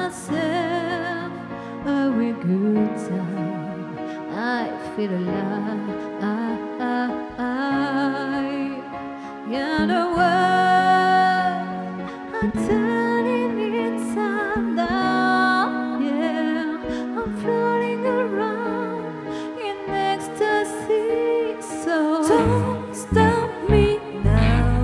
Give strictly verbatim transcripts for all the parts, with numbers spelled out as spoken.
myself a real good time. I feel alive. Yeah, the world I'm turning inside now. Yeah, I'm floating around in ecstasy. So don't stop me now.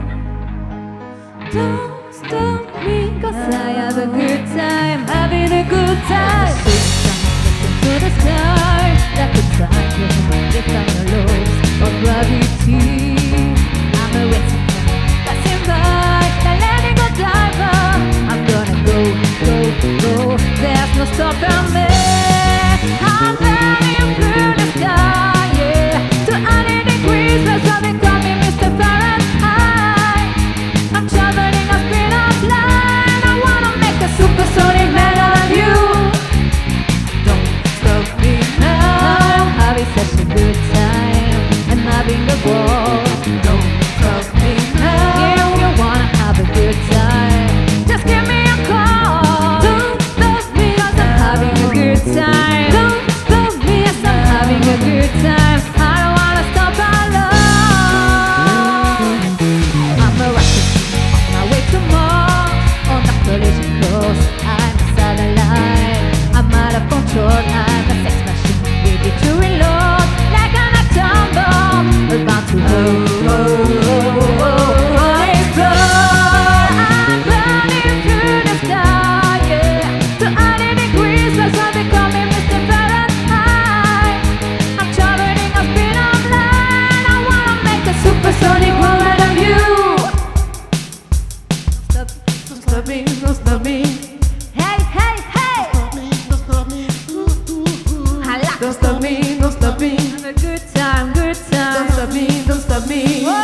Don't stop me, 'cause I have a good time, having a good time. To the sky, like a tiger, they find the laws of gravity. I'm a waiting man, passing by, like letting go diver. I'm gonna go, go, go. There's no stopping me. I'm burning through the sky, yeah. two hundred degrees, that's why they call me Mister Fahrenheit. I'm traveling a speed of light. I wanna make a supersonic man out of you. Don't stop me now. I'm having such a good time. I'm having a ball. Don't stop me now. If you wanna have a good time, just give me a call. Don't stop me, 'cause I'm having a good time. Don't stop me, yes, I'm having a good time. I don't wanna stop our love. I'm a rocket on my way to Mars, on the collision course. I'm a satellite. I'm out of control. I'm a sex machine, ready to reload, like an atom bomb, about to blow. Explode. I'm burning through the sky, yeah. two hundred degrees, that's why they call me Mister Fahrenheit. I'm traveling a speed of light. I wanna make a supersonic world out of you. Stop, don't stop me, don't stop me. Hey, hey, hey. Don't stop me, I like don't stop me, don't stop me, have a good time, good time. don't stop me, don't stop me.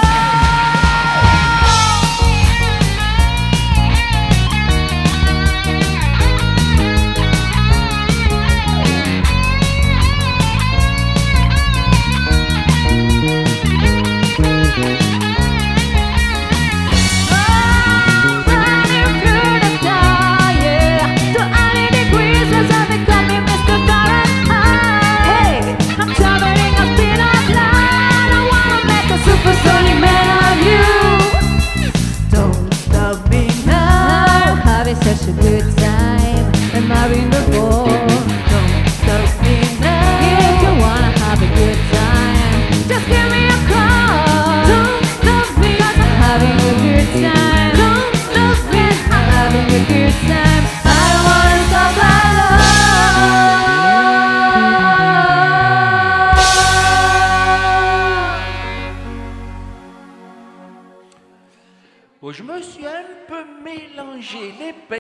Such a good time, I'm having the ball. Don't stop me now. If you wanna have a good time, just give me a call. Don't stop me, 'cause I'm having a good time. Don't stop me, I'm having a good time. I don't wanna stop our love. Oh, je me suis un peu mélangé les